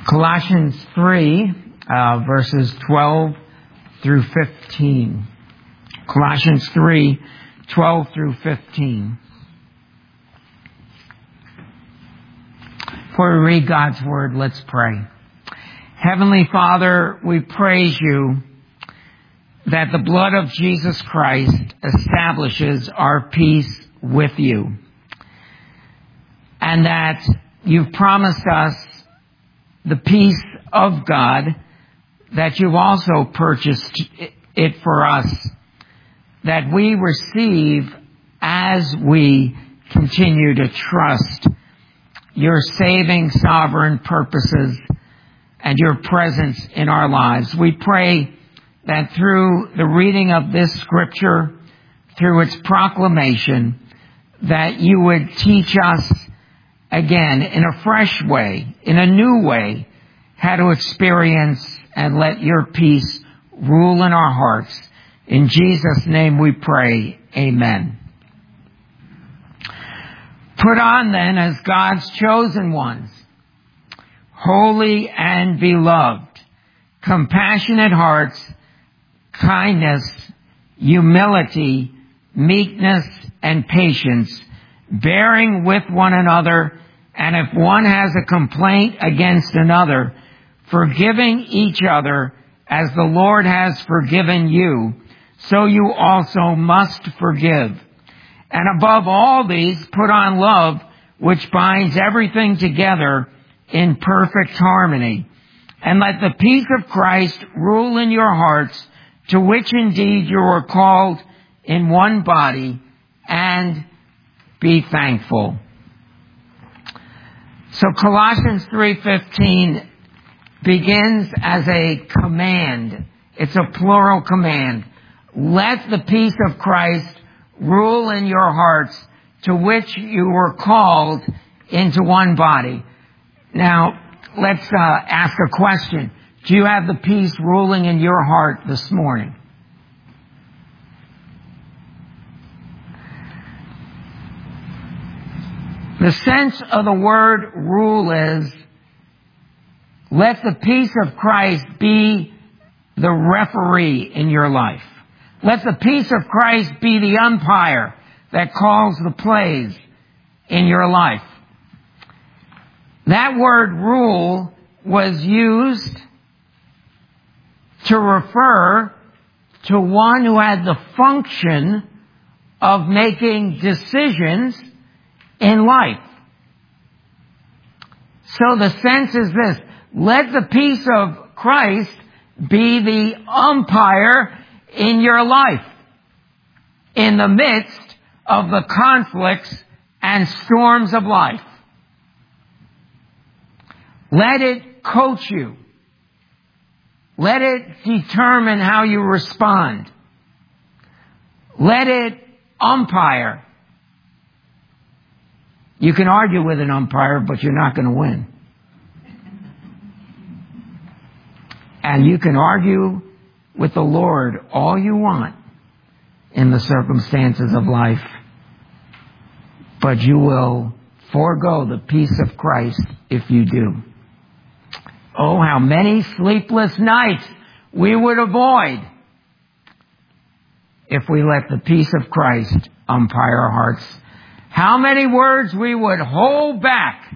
Colossians 3, verses 12 through 15. Colossians 3, 12 through 15. Before we read God's Word, let's pray. Heavenly Father, we praise you that the blood of Jesus Christ establishes our peace with you, and that you've promised us the peace of God, that you've also purchased it for us, that we receive as we continue to trust your saving sovereign purposes and your presence in our lives. We pray that through the reading of this scripture, through its proclamation, that you would teach us again in a fresh way, in a new way, how to experience and let your peace rule in our hearts. In Jesus' name we pray, amen. Put on then as God's chosen ones, holy and beloved, compassionate hearts, kindness, humility, meekness, and patience, bearing with one another, and if one has a complaint against another, forgiving each other as the Lord has forgiven you, so you also must forgive. And above all these, put on love, which binds everything together in perfect harmony. And let the peace of Christ rule in your hearts, to which indeed you are called in one body, and be thankful. So Colossians 3:15 begins as a command. It's a plural command. Let the peace of Christ rule in your hearts, to which you were called into one body. Now, let's ask a question. Do you have the peace ruling in your heart this morning? The sense of the word rule is, let the peace of Christ be the referee in your life. Let the peace of Christ be the umpire that calls the plays in your life. That word rule was used to refer to one who had the function of making decisions in life. So the sense is this: let the peace of Christ be the umpire in your life, in the midst of the conflicts and storms of life. Let it coach you. Let it determine how you respond. Let it umpire. You can argue with an umpire, but you're not going to win. And you can argue with the Lord all you want in the circumstances of life, but you will forego the peace of Christ if you do. Oh, how many sleepless nights we would avoid if we let the peace of Christ umpire our hearts. How many words we would hold back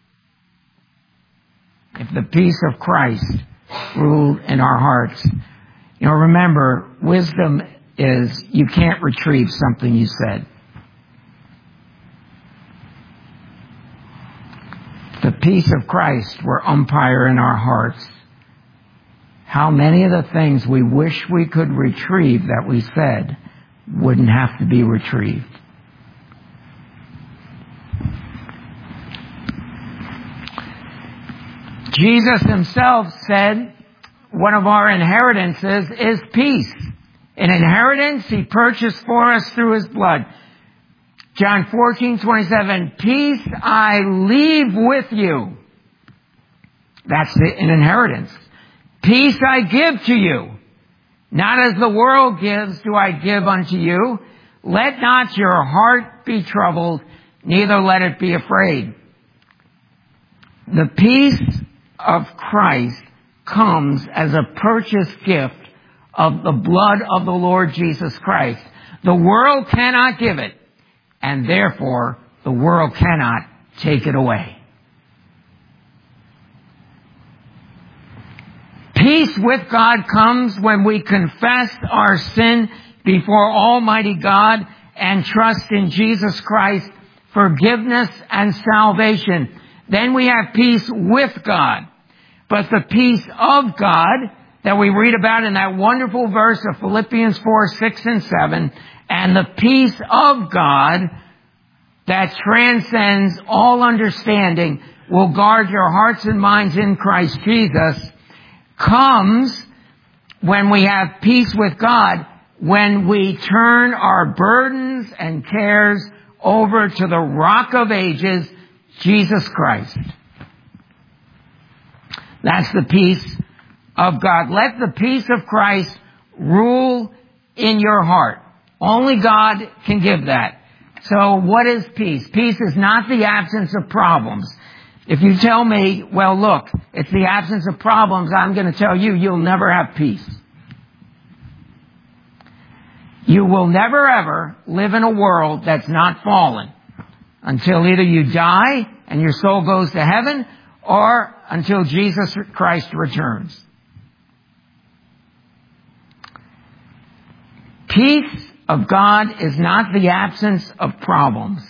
if the peace of Christ ruled in our hearts. You know, remember, wisdom is you can't retrieve something you said. The peace of Christ were umpire in our hearts. How many of the things we wish we could retrieve that we said wouldn't have to be retrieved. Jesus himself said one of our inheritances is peace. An inheritance he purchased for us through his blood. John 14:27, peace I leave with you. That's an inheritance. Peace I give to you. Not as the world gives do I give unto you. Let not your heart be troubled, neither let it be afraid. The peace of Christ comes as a purchased gift of the blood of the Lord Jesus Christ. The world cannot give it, and therefore the world cannot take it away. Peace with God comes when we confess our sin before Almighty God and trust in Jesus Christ, forgiveness and salvation. Then we have peace with God. But the peace of God that we read about in that wonderful verse of Philippians 4, 6, and 7, and the peace of God that transcends all understanding will guard your hearts and minds in Christ Jesus, comes when we have peace with God, when we turn our burdens and cares over to the Rock of Ages, Jesus Christ. That's the peace of God. Let the peace of Christ rule in your heart. Only God can give that. So what is peace? Peace is not the absence of problems. If you tell me, well, look, it's the absence of problems, I'm going to tell you, you'll never have peace. You will never ever live in a world that's not fallen until either you die and your soul goes to heaven, or until Jesus Christ returns. Peace of God is not the absence of problems.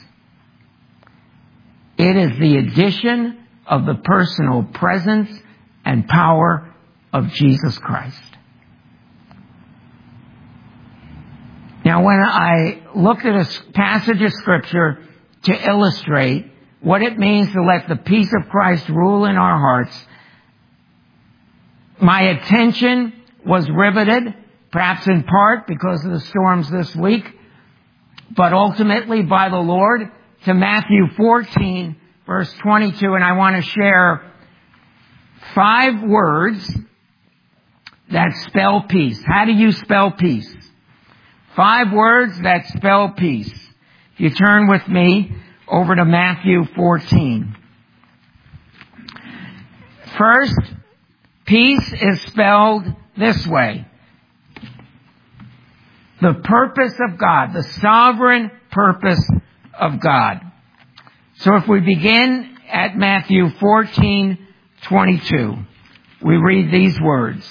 It is the addition of the personal presence and power of Jesus Christ. Now, when I looked at a passage of Scripture to illustrate what it means to let the peace of Christ rule in our hearts, my attention was riveted, perhaps in part because of the storms this week, but ultimately by the Lord, to Matthew 14, verse 22, and I want to share 5 words that spell peace. How do you spell peace? 5 words that spell peace. If you turn with me over to Matthew 14. First, peace is spelled this way. The purpose of God, the sovereign purpose of God. So if we begin at Matthew 14:22, we read these words.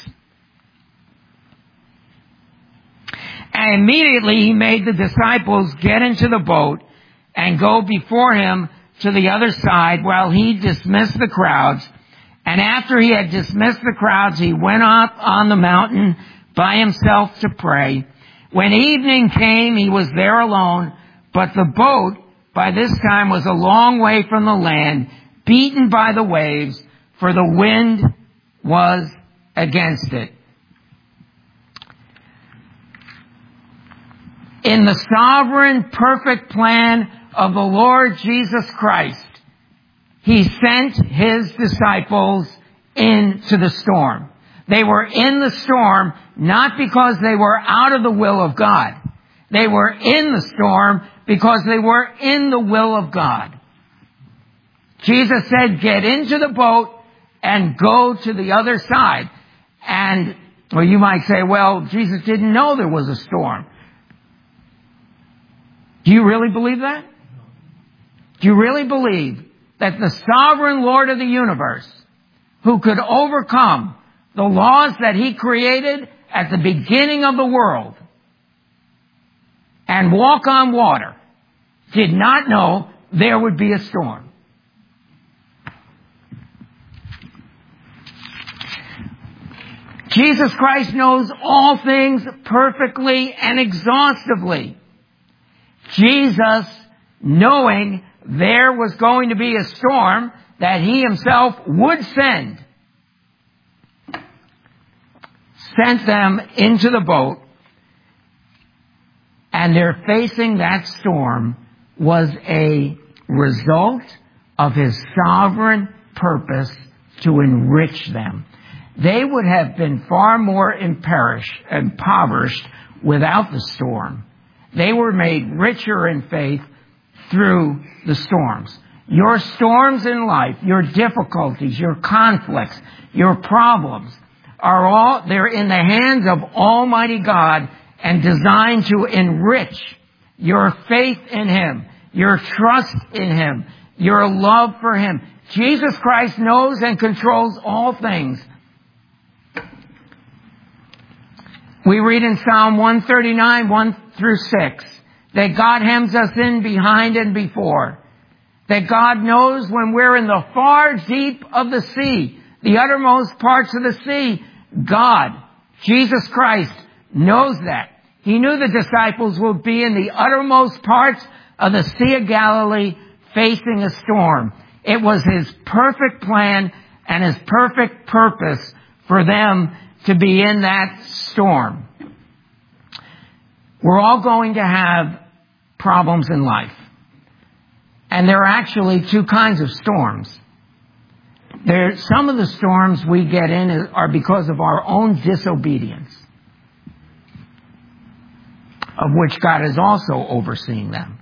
And immediately he made the disciples get into the boat and go before him to the other side while he dismissed the crowds. And after he had dismissed the crowds, he went up on the mountain by himself to pray. When evening came, he was there alone, but the boat by this time was a long way from the land, beaten by the waves, for the wind was against it. In the sovereign, perfect plan of the Lord Jesus Christ, he sent his disciples into the storm. They were in the storm not because they were out of the will of God. They were in the storm because they were in the will of God. Jesus said, get into the boat and go to the other side. And, well, you might say, well, Jesus didn't know there was a storm. Do you really believe that? Do you really believe that the sovereign Lord of the universe, who could overcome the laws that he created at the beginning of the world and walk on water, did not know there would be a storm? Jesus Christ knows all things perfectly and exhaustively. Jesus, knowing there was going to be a storm that he himself would send, sent them into the boat, and their facing that storm was a result of his sovereign purpose to enrich them. They would have been far more impoverished without the storm. They were made richer in faith through the storms. Your storms in life, your difficulties, your conflicts, your problems they're in the hands of Almighty God and designed to enrich your faith in Him, your trust in Him, your love for Him. Jesus Christ knows and controls all things. We read in Psalm 139, 1 through 6, that God hems us in behind and before. That God knows when we're in the far deep of the sea, the uttermost parts of the sea. God, Jesus Christ, knows that. He knew the disciples would be in the uttermost parts of the Sea of Galilee facing a storm. It was His perfect plan and His perfect purpose for them to be in that storm. We're all going to have problems in life. And there are actually two kinds of storms. Some of the storms we get in are because of our own disobedience, of which God is also overseeing them.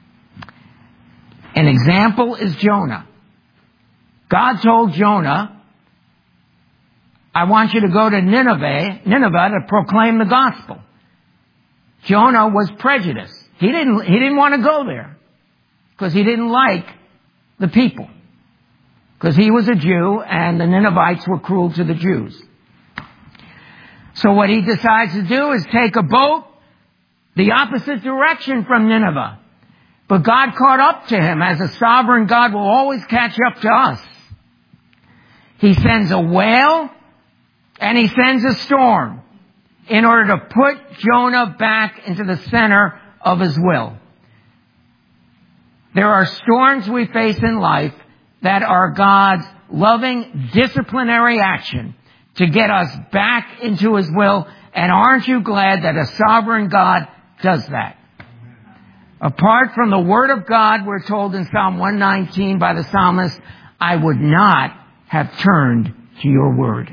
An example is Jonah. God told Jonah, I want you to go to Nineveh to proclaim the gospel. Jonah was prejudiced. He didn't want to go there because he didn't like the people. Because he was a Jew and the Ninevites were cruel to the Jews. So what he decides to do is take a boat the opposite direction from Nineveh. But God caught up to him, as a sovereign God will always catch up to us. He sends a whale and He sends a storm in order to put Jonah back into the center of His will. There are storms we face in life that are God's loving disciplinary action to get us back into His will. And aren't you glad that a sovereign God does that? Apart from the Word of God, we're told in Psalm 119 by the psalmist, I would not have turned to your Word.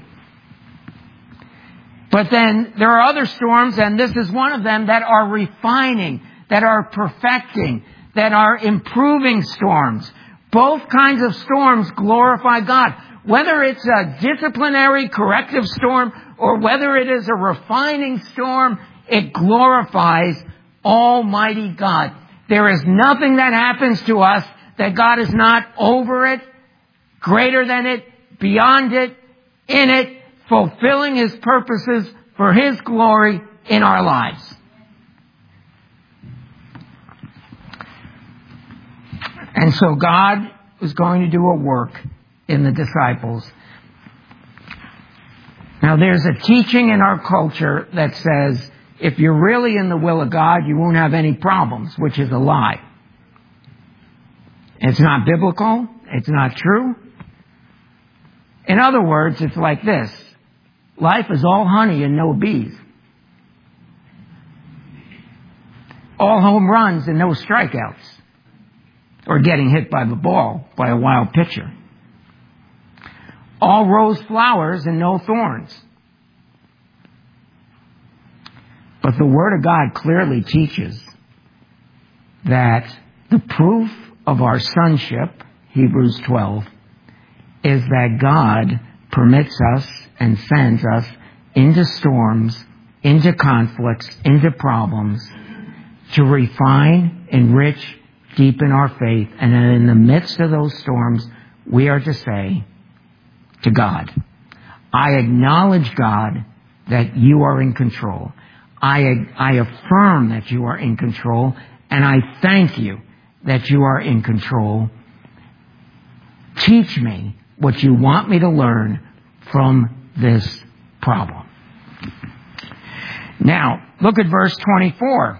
But then there are other storms, and this is one of them, that are refining, that are perfecting, that are improving storms. Both kinds of storms glorify God. Whether it's a disciplinary corrective storm or whether it is a refining storm, it glorifies Almighty God. There is nothing that happens to us that God is not over it, greater than it, beyond it, in it, fulfilling His purposes for His glory in our lives. And so God was going to do a work in the disciples. Now there's a teaching in our culture that says if you're really in the will of God, you won't have any problems, which is a lie. It's not biblical. It's not true. In other words, it's like this. Life is all honey and no bees. All home runs and no strikeouts. Or getting hit by the ball by a wild pitcher. All rose flowers and no thorns. But the Word of God clearly teaches that the proof of our sonship, Hebrews 12, is that God permits us and sends us into storms, into conflicts, into problems, to refine, enrich, deepen our faith. And then in the midst of those storms, we are to say to God, I acknowledge, God, that you are in control. I affirm that you are in control, and I thank you that you are in control. Teach me what you want me to learn from this problem. Now, look at verse 24.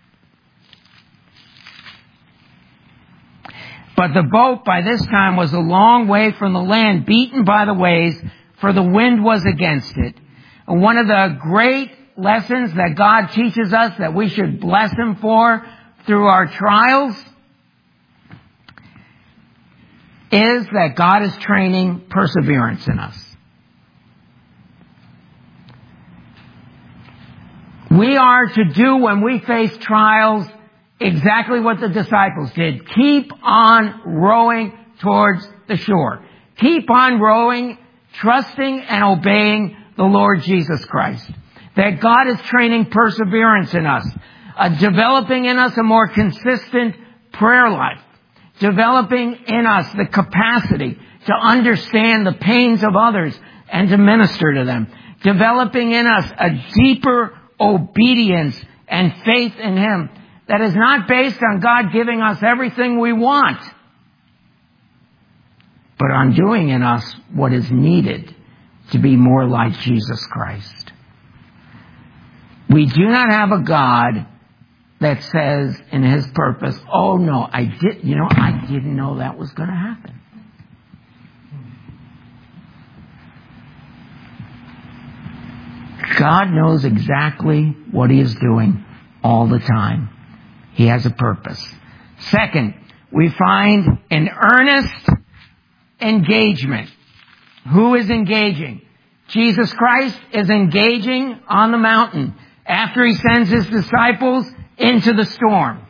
But the boat by this time was a long way from the land, beaten by the waves, for the wind was against it. And one of the great lessons that God teaches us that we should bless Him for through our trials is that God is training perseverance in us. We are to do when we face trials exactly what the disciples did. Keep on rowing towards the shore. Keep on rowing, trusting and obeying the Lord Jesus Christ. That God is training perseverance in us, developing in us a more consistent prayer life, developing in us the capacity to understand the pains of others and to minister to them, developing in us a deeper obedience and faith in Him that is not based on God giving us everything we want, but on doing in us what is needed to be more like Jesus Christ. We do not have a God that says in His purpose, oh no, I didn't know that was going to happen. God knows exactly what He is doing all the time. He has a purpose. Second, we find an earnest engagement. Who is engaging? Jesus Christ is engaging on the mountain after He sends His disciples into the storm.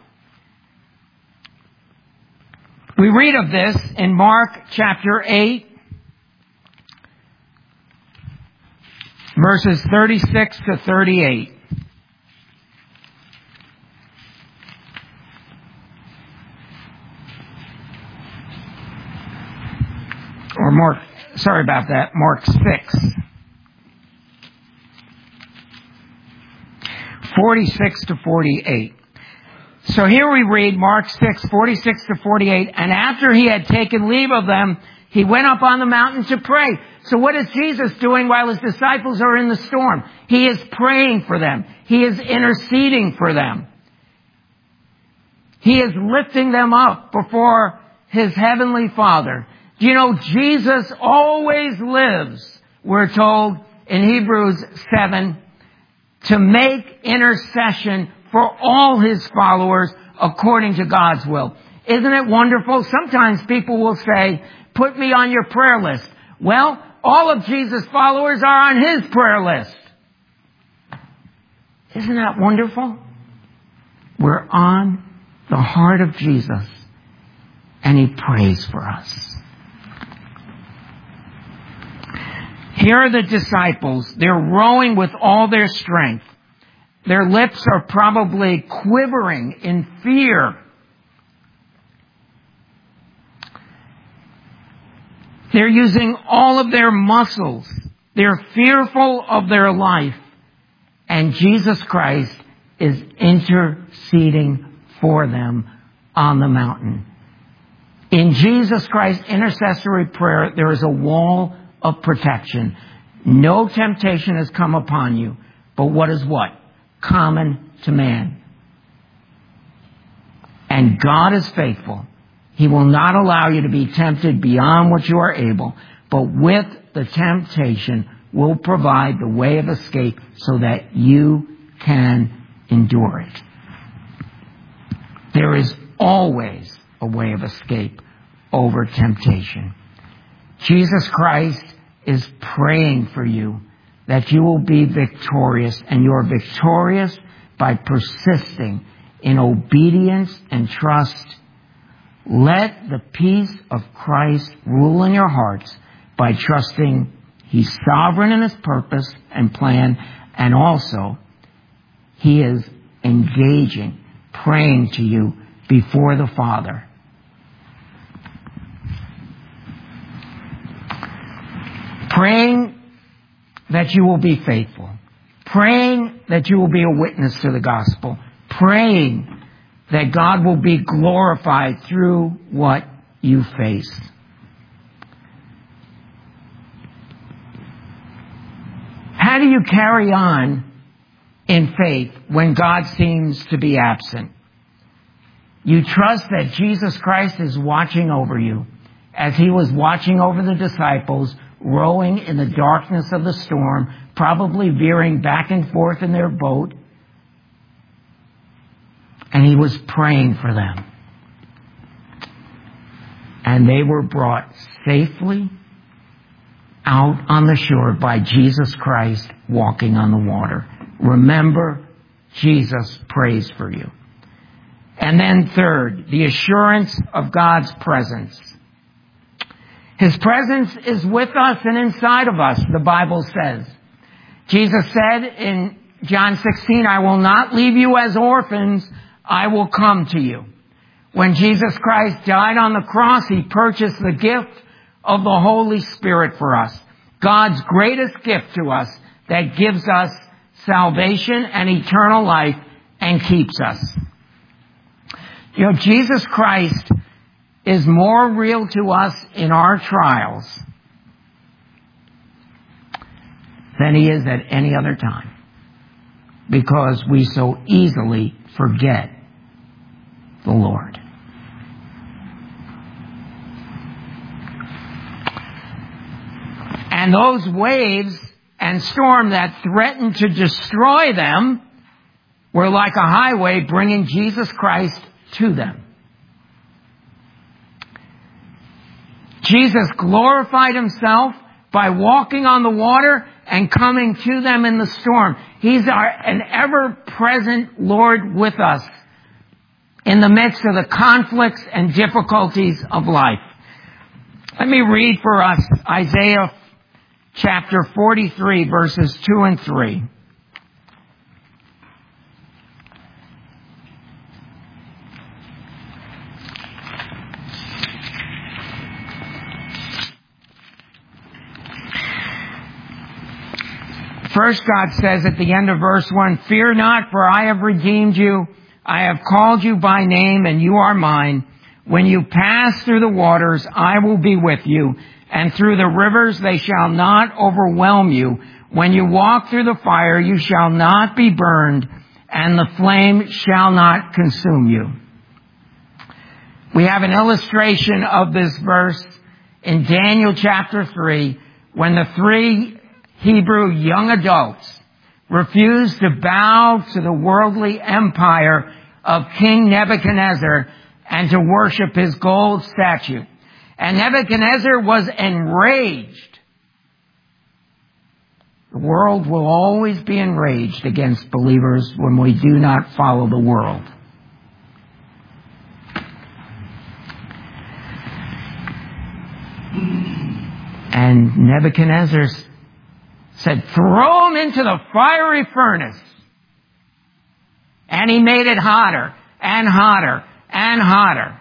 We read of this in Mark chapter 8, verses 36 to 38. Or Mark 6. 46 to 48. So here we read Mark 6, 46 to 48. And after He had taken leave of them, He went up on the mountain to pray. So what is Jesus doing while His disciples are in the storm? He is praying for them. He is interceding for them. He is lifting them up before His heavenly Father. Do you know Jesus always lives, we're told in Hebrews 7, to make intercession for all His followers according to God's will. Isn't it wonderful? Sometimes people will say, put me on your prayer list. Well, all of Jesus' followers are on His prayer list. Isn't that wonderful? We're on the heart of Jesus, and He prays for us. Here are the disciples. They're rowing with all their strength. Their lips are probably quivering in fear. They're using all of their muscles. They're fearful of their life. And Jesus Christ is interceding for them on the mountain. In Jesus Christ's intercessory prayer, there is a wall of protection. No temptation has come upon you, but what is what? Common to man. And God is faithful. He will not allow you to be tempted beyond what you are able, but with the temptation will provide the way of escape so that you can endure it. There is always a way of escape over temptation. Jesus Christ is praying for you that you will be victorious, and you are victorious by persisting in obedience and trust. Let the peace of Christ rule in your hearts by trusting He's sovereign in His purpose and plan, and also He is engaging, praying to you before the Father. Praying that you will be faithful. Praying that you will be a witness to the gospel. Praying that God will be glorified through what you face. How do you carry on in faith when God seems to be absent? You trust that Jesus Christ is watching over you, as He was watching over the disciples, rowing in the darkness of the storm, probably veering back and forth in their boat. And He was praying for them. And they were brought safely out on the shore by Jesus Christ walking on the water. Remember, Jesus prays for you. And then third, the assurance of God's presence. His presence is with us and inside of us, the Bible says. Jesus said in John 16, I will not leave you as orphans, I will come to you. When Jesus Christ died on the cross, He purchased the gift of the Holy Spirit for us. God's greatest gift to us that gives us salvation and eternal life and keeps us. You know, Jesus Christ is more real to us in our trials than He is at any other time, because we so easily forget the Lord. And those waves and storm that threatened to destroy them were like a highway bringing Jesus Christ to them. Jesus glorified Himself by walking on the water and coming to them in the storm. He's an ever-present Lord with us in the midst of the conflicts and difficulties of life. Let me read for us Isaiah chapter 43, verses 2 and 3. First, God says at the end of verse 1, Fear not, for I have redeemed you. I have called you by name, and you are mine. When you pass through the waters, I will be with you, and through the rivers they shall not overwhelm you. When you walk through the fire, you shall not be burned, and the flame shall not consume you. We have an illustration of this verse in Daniel chapter 3, when the three Hebrew young adults refused to bow to the worldly empire of King Nebuchadnezzar and to worship his gold statue. And Nebuchadnezzar was enraged. The world will always be enraged against believers when we do not follow the world. And Nebuchadnezzar said, throw him into the fiery furnace. And he made it hotter and hotter and hotter.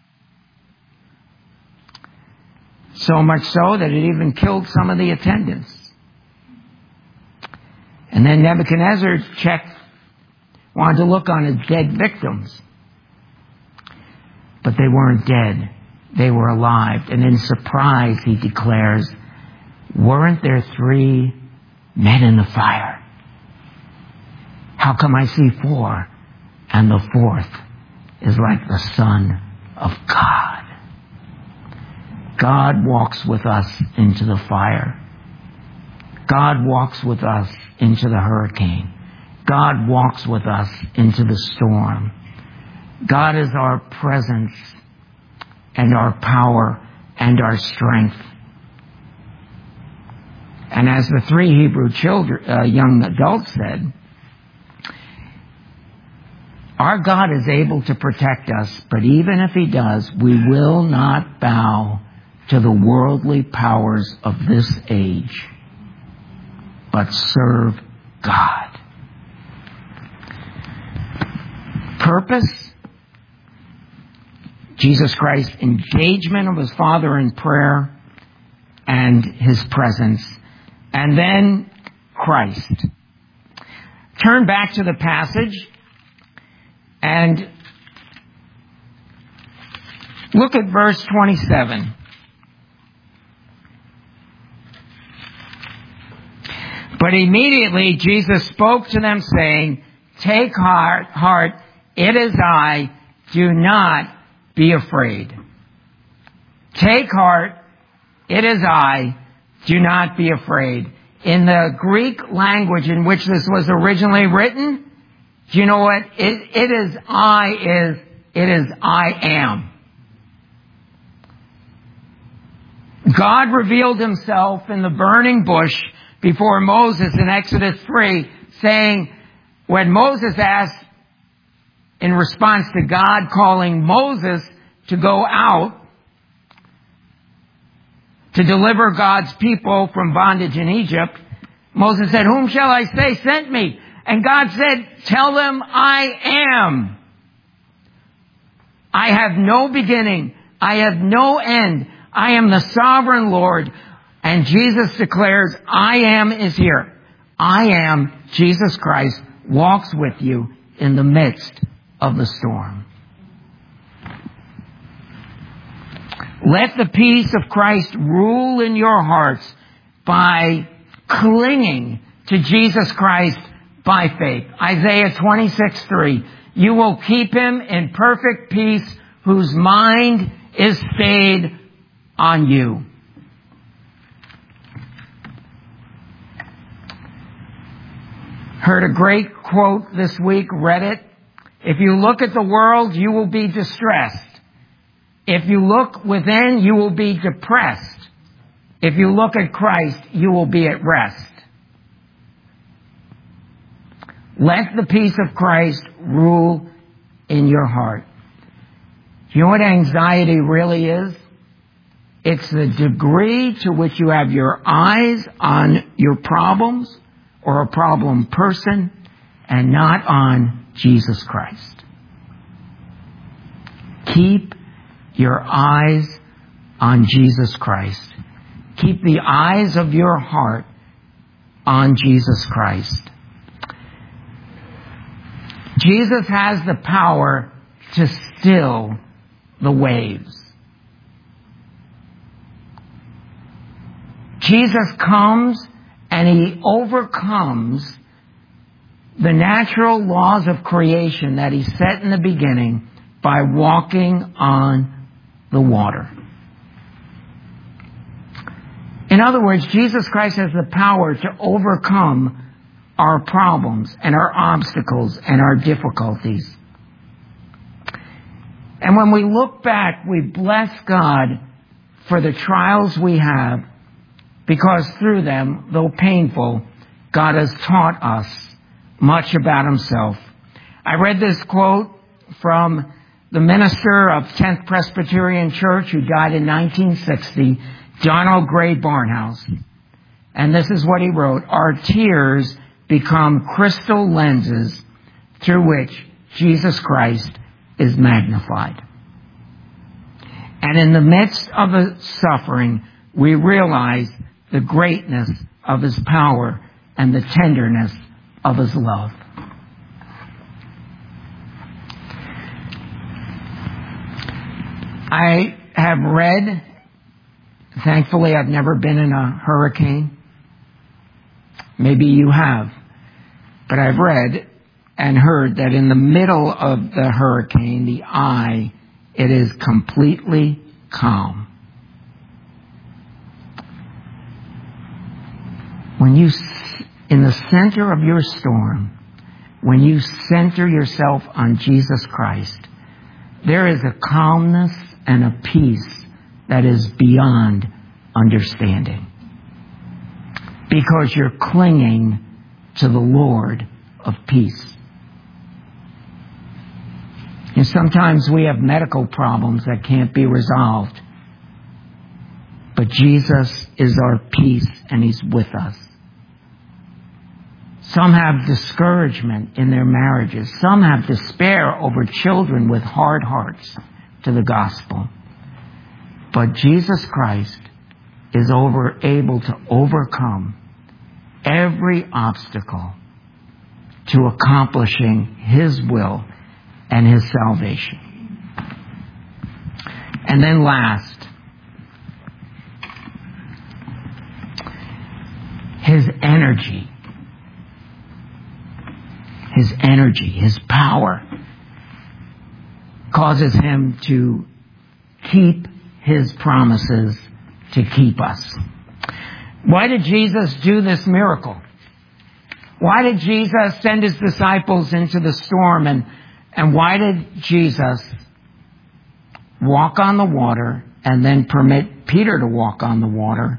So much so that it even killed some of the attendants. And then Nebuchadnezzar wanted to look on his dead victims. But they weren't dead. They were alive. And in surprise, he declares, weren't there 3 men in the fire? How come I see 4? And the 4th is like the Son of God. God walks with us into the fire. God walks with us into the hurricane. God walks with us into the storm. God is our presence and our power and our strength. And as the 3 Hebrew young adults said, our God is able to protect us, but even if He does, we will not bow to the worldly powers of this age, but serve God. Purpose, Jesus Christ's engagement of His Father in prayer and His presence, and then Christ. Turn back to the passage and look at verse 27. But immediately Jesus spoke to them, saying, Take heart, it is I, do not be afraid. Take heart, it is I, do not be afraid. In the Greek language in which this was originally written, do you know what? It is I am. God revealed Himself in the burning bush before Moses in Exodus 3, saying, when Moses asked, in response to God calling Moses to go out to deliver God's people from bondage in Egypt, Moses said, "Whom shall I say sent me?" And God said, "Tell them I am. I have no beginning. I have no end. I am the sovereign Lord." And Jesus declares, "I am" is here. I am, Jesus Christ, walks with you in the midst of the storm. Let the peace of Christ rule in your hearts by clinging to Jesus Christ by faith. Isaiah 26:3. You will keep him in perfect peace whose mind is stayed on you. Heard a great quote this week, read it. If you look at the world, you will be distressed. If you look within, you will be depressed. If you look at Christ, you will be at rest. Let the peace of Christ rule in your heart. Do you know what anxiety really is? It's the degree to which you have your eyes on your problems or a problem person and not on Jesus Christ. Keep your eyes on Jesus Christ. Keep the eyes of your heart on Jesus Christ. Jesus has the power to still the waves. Jesus comes and he overcomes the natural laws of creation that he set in the beginning by walking on the water. In other words, Jesus Christ has the power to overcome our problems and our obstacles and our difficulties. And when we look back, we bless God for the trials we have, because through them, though painful, God has taught us much about himself. I read this quote from the minister of 10th Presbyterian Church who died in 1960, Donald Gray Barnhouse. And this is what he wrote: "Our tears become crystal lenses through which Jesus Christ is magnified. And in the midst of the suffering, we realize the greatness of his power and the tenderness of his love." I have read, thankfully I've never been in a hurricane. Maybe you have. But I've read and heard that in the middle of the hurricane, the eye, it is completely calm. When you, in the center of your storm, when you center yourself on Jesus Christ, there is a calmness and a peace that is beyond understanding. Because you're clinging to the Lord of peace. And sometimes we have medical problems that can't be resolved. But Jesus is our peace and he's with us. Some have discouragement in their marriages. Some have despair over children with hard hearts to the gospel. But Jesus Christ is able to overcome every obstacle to accomplishing his will and his salvation. And then last, his energy, his power causes him to keep his promises to keep us. Why did Jesus do this miracle? Why did Jesus send his disciples into the storm? And why did Jesus walk on the water and then permit Peter to walk on the water?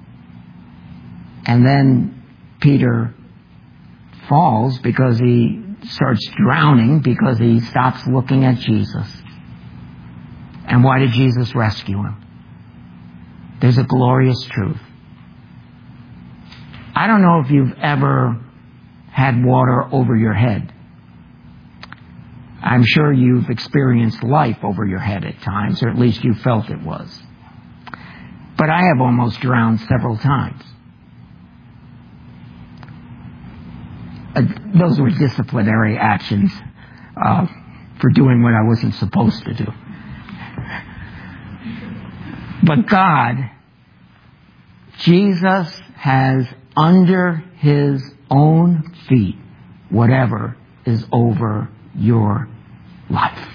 And then Peter falls because he starts drowning because he stops looking at Jesus. And why did Jesus rescue him? There's a glorious truth. I don't know if you've ever had water over your head. I'm sure you've experienced life over your head at times, or at least you felt it was. But I have almost drowned several times. Those were disciplinary actions for doing what I wasn't supposed to do. But God, Jesus has under his own feet whatever is over your life.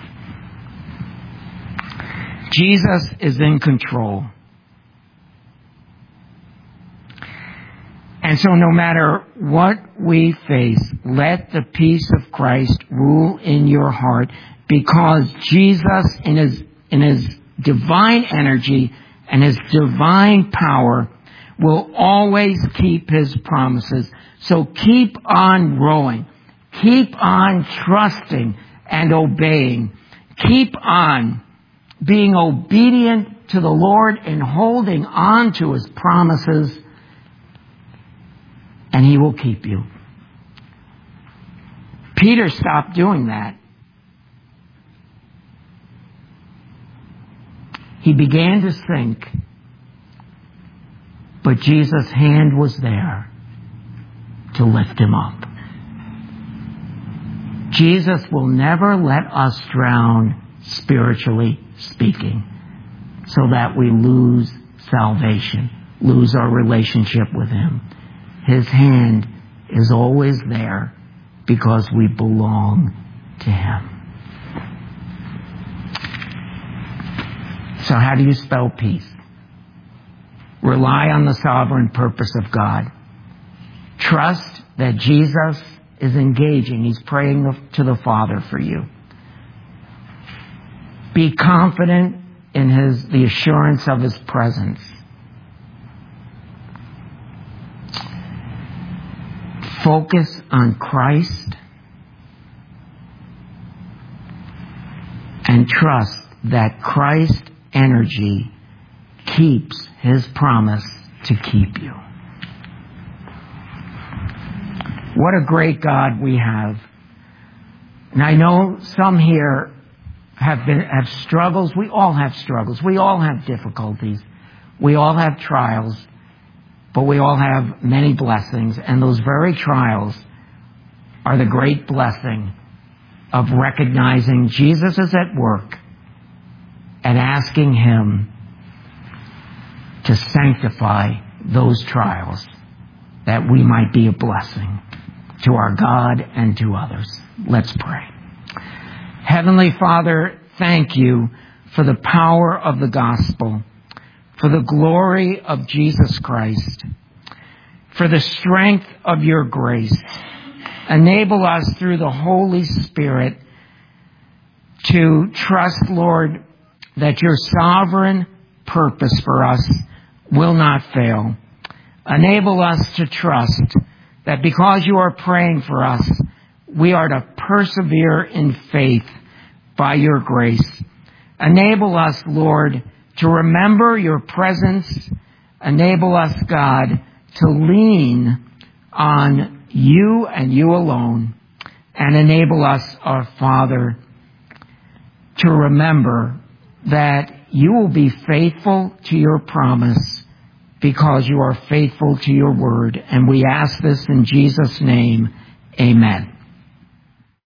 Jesus is in control. And so no matter what we face, let the peace of Christ rule in your heart, because Jesus in his divine energy and his divine power will always keep his promises. So keep on rowing. Keep on trusting and obeying. Keep on being obedient to the Lord and holding on to his promises, and he will keep you. Peter stopped doing that. He began to sink, but Jesus' hand was there to lift him up. Jesus will never let us drown, spiritually speaking, so that we lose salvation, lose our relationship with him. His hand is always there because we belong to him. So how do you spell peace? Rely on the sovereign purpose of God. Trust that Jesus is engaging. He's praying to the Father for you. Be confident in the assurance of his presence. Focus on Christ and trust that Christ's energy keeps his promise to keep you. What a great God we have. And I know some here have struggles. We all have struggles. We all have difficulties. We all have trials. But we all have many blessings, and those very trials are the great blessing of recognizing Jesus is at work and asking him to sanctify those trials that we might be a blessing to our God and to others. Let's pray. Heavenly Father, thank you for the power of the gospel, for the glory of Jesus Christ, for the strength of your grace. Enable us through the Holy Spirit to trust, Lord, that your sovereign purpose for us will not fail. Enable us to trust that because you are praying for us, we are to persevere in faith by your grace. Enable us, Lord, to remember your presence. Enable us, God, to lean on you and you alone. And enable us, our Father, to remember that you will be faithful to your promise because you are faithful to your word. And we ask this in Jesus' name. Amen.